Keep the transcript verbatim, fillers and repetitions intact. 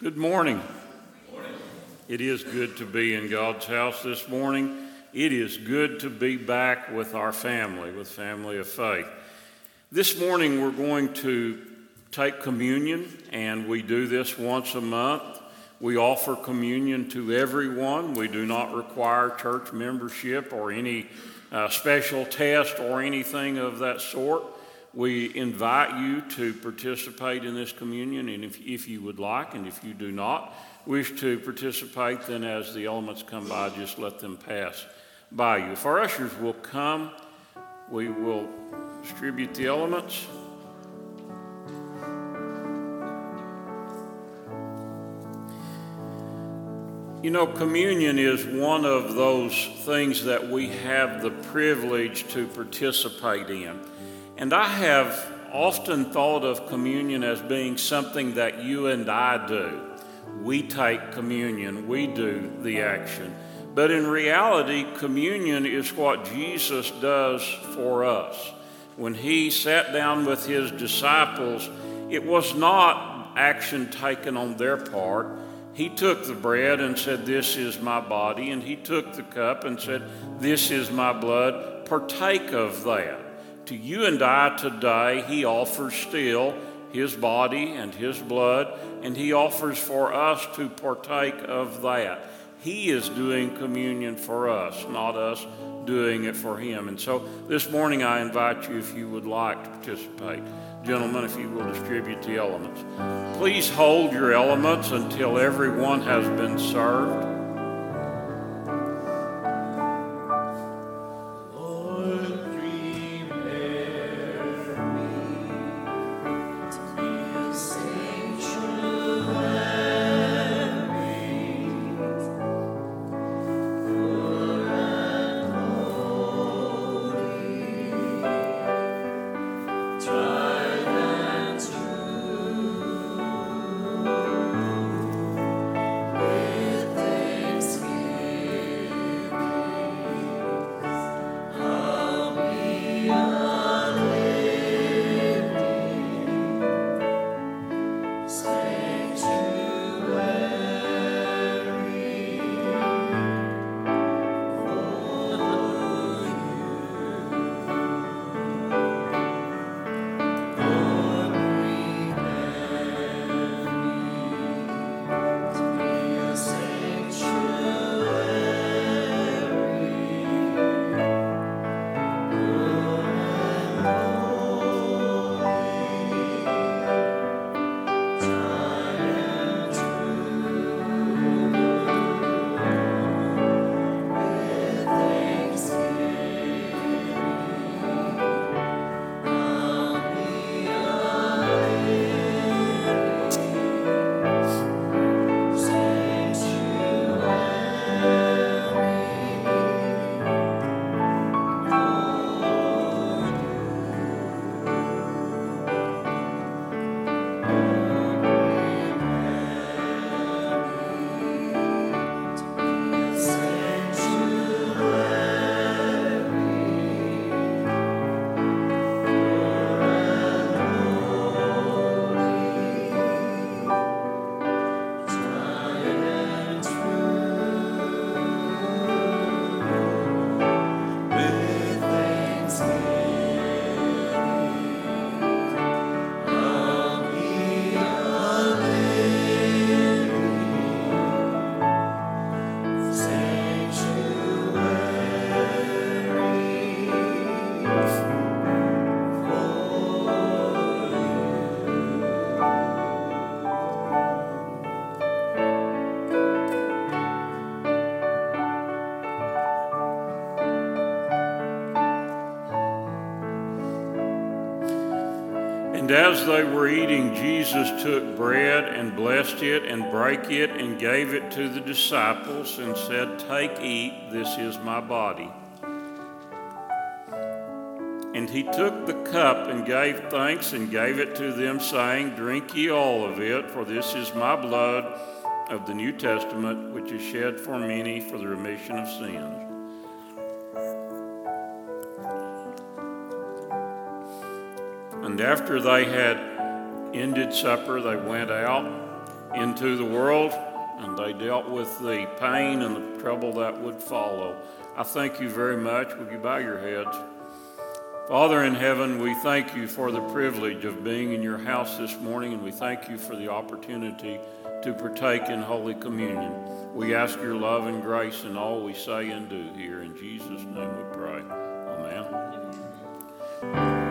Good morning. Morning. It is good to be in God's house this morning. It is good to be back with our family, with Family of Faith. This morning we're going to take communion, and we do this once a month. We offer communion to everyone. We do not require church membership or any uh, special test or anything of that sort. We invite you to participate in this communion, and if, if you would like, and if you do not wish to participate, then as the elements come by, just let them pass by you. If our ushers will come, we will distribute the elements. You know, communion is one of those things that we have the privilege to participate in. And I have often thought of communion as being something that you and I do. We take communion, we do the action. But in reality, communion is what Jesus does for us. When he sat down with his disciples, it was not action taken on their part. He took the bread and said, "This is my body," and he took the cup and said, "This is my blood. Partake of that." To you and I today, he offers still his body and his blood, and he offers for us to partake of that. He is doing communion for us, not us doing it for him. And so this morning I invite you, if you would like to participate. Gentlemen, if you will distribute the elements. Please hold your elements until everyone has been served. And as they were eating, Jesus took bread and blessed it and brake it and gave it to the disciples and said, "Take, eat, this is my body." And he took the cup and gave thanks and gave it to them, saying, "Drink ye all of it, for this is my blood of the New Testament, which is shed for many for the remission of sins." And after they had ended supper, they went out into the world, and they dealt with the pain and the trouble that would follow. I thank you very much. Will you bow your heads? Father in heaven, we thank you for the privilege of being in your house this morning, and we thank you for the opportunity to partake in Holy Communion. We ask your love and grace in all we say and do here. In Jesus' name we pray. Amen.